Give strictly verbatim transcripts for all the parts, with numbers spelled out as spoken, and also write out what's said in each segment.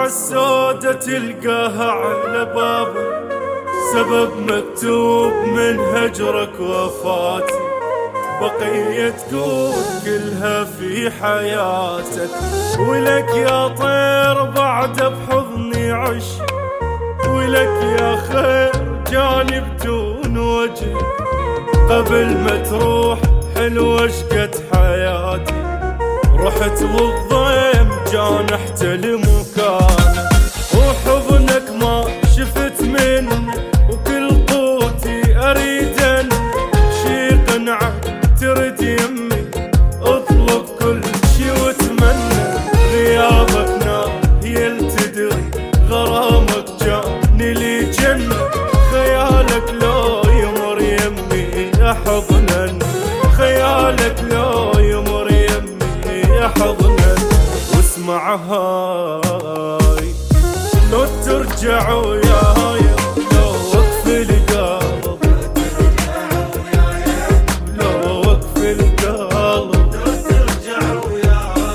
السودة تلقاها على بابه، سبب مكتوب من هجرك وفاتي، بقية قول كلها في حياتك. ولك يا طير بعد بحضني عش، ولك يا خير جاني بدون وجه، قبل ما تروح حلوة شقت حياتي، رحت والضيم جانحت لمكانك، وحضنك ما شفت منه، وكل قوتي اريد شي قنعك ترد يمي، اطلب كل شي واتمنى، غيابك نايل تدري غرامك جاني لي جنة، خيالك لو يمر يمي يا حضنا، خيالك لو يمر يمي يا حضنا. واسمع هاي لو ترجع وياي، لو وقف القلب، لو وقف القلب، لو ترجع وياي.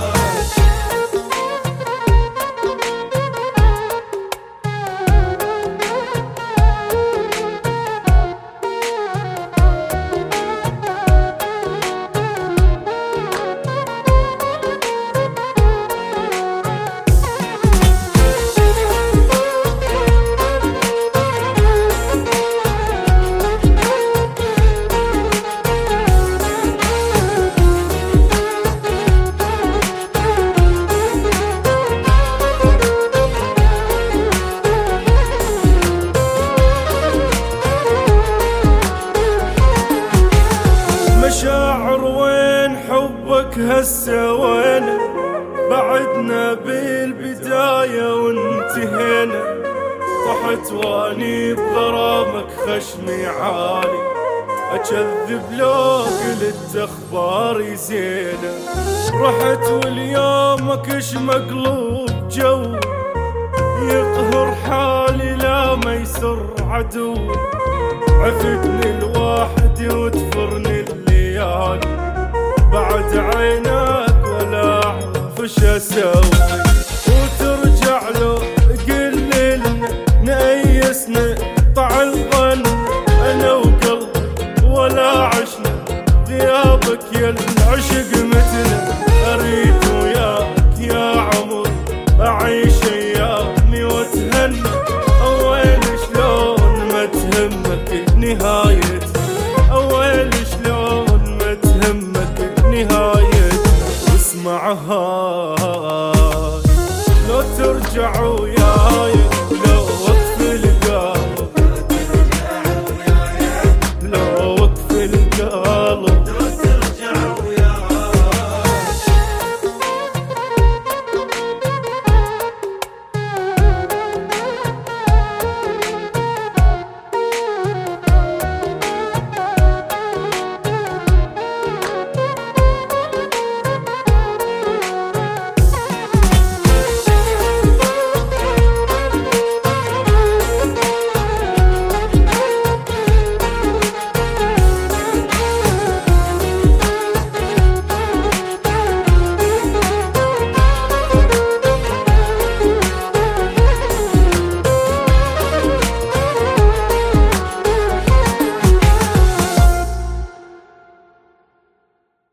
مشاعر وين حبك هسه وين، بعدنا بالبداية وانتهينا، طحت واني بغرامك خشمي عالي، اكذب لو قلت اخباري زينة، رحت واليومك اش مقلوب جو، يقهر حالي لا ما يسر عدو، عفتني الواحد وتفرني الليالي، بعد عينك ولا اعرف اش اسوي، وترجع له قل لنا نأيسنا طع الظن، انا وقلبي ولا عشنا، غيابك يا العشق مثله، اريد وياك يا عمر اعيش ايامي واتهنى، اويل شلون ما تهمك نهايتي، اويل شلون ما تهمك نهايتي. واسمع هاي لو ترجع وياي، لو